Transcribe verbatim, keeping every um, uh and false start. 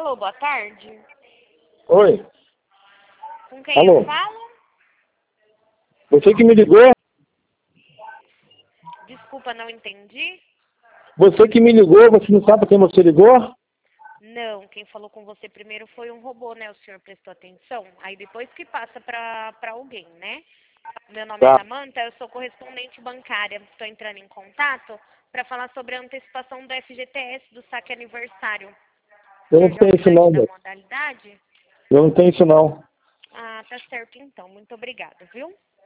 Alô, boa tarde. Oi. Com quem Alô. eu falo? Você que me ligou? Desculpa, não entendi. Você que me ligou, você não sabe quem você ligou? Não, quem falou com você primeiro foi um robô, né? O senhor prestou atenção? Aí depois que passa pra, pra alguém, né? Meu nome é Tá. Samanta, eu sou correspondente bancária. Estou entrando em contato para falar sobre a antecipação do F G T S do saque aniversário. O Eu não senhor já tenho isso ouviu não, antes da moço. modalidade? Eu não tenho isso não. Ah, tá certo então. Muito obrigada, viu?